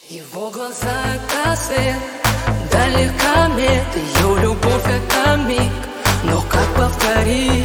Его глаза — это свет, далека мед, ее любовь — это миг. Но как повторить